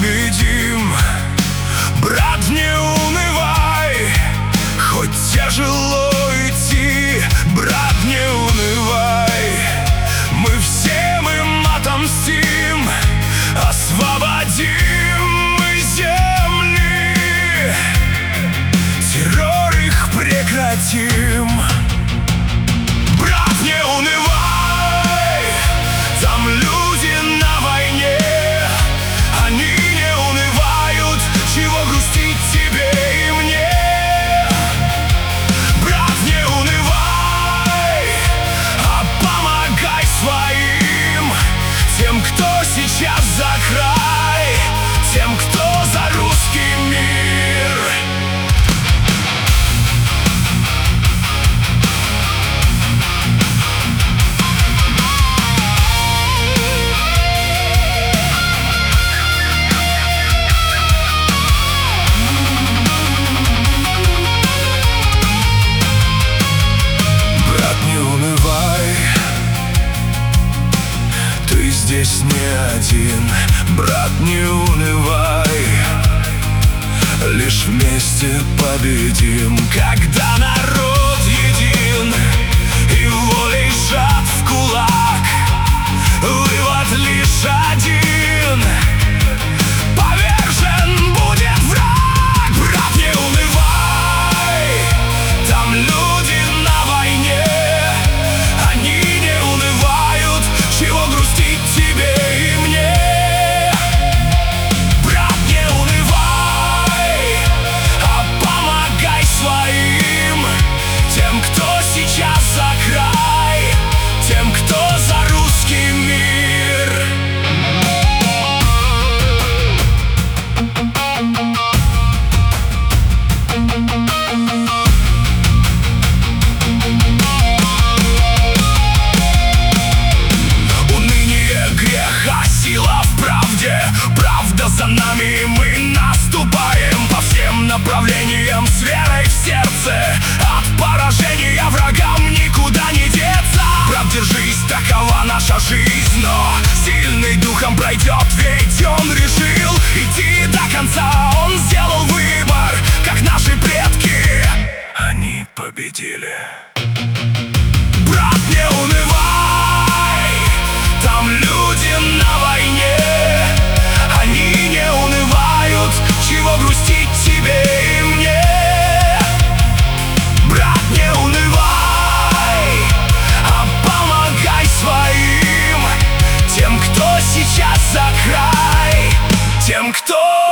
победим. Брат, не унывай, хоть тяжело идти. Брат, не унывай, мы всем им отомстим. Освободим мы земли, террор их прекратим. Брат, не унывай, там люди на войне. Они не унывают, чего грустить тебе и мне. Брат, не унывай, а помогай своим, тем, кто сейчас за край, тем, кто за русский мир. Брат, не унывай, ты здесь не один. Брат, не унывай, лишь вместе победим. Когда народ един и волей сжат в кулак, вывод лишь один: повержен будет враг. Брат, не унывай, там люди на войне. Они не унывают, чего грустить тебе и мне. Брат, не унывай, а помогай своим, тем, кто сейчас за край, тем, кто за русский мир. Уныние — грех, а сила в правде. Правда за нами, и мы наступаем по всем направлениям с верой в сердце. От поражения врагам никуда не деться. Брат, держись, такова наша жизнь, но сильный духом пройдет, ведь он решил идти до конца. Он сделал выбор, как наши предки. Они победили. Брат, не унывай, там люди на войне. Они не унывают, чего грустить тебе и мне. Брат, не унывай, а помогай своим, тем, кто сейчас за край, тем, кто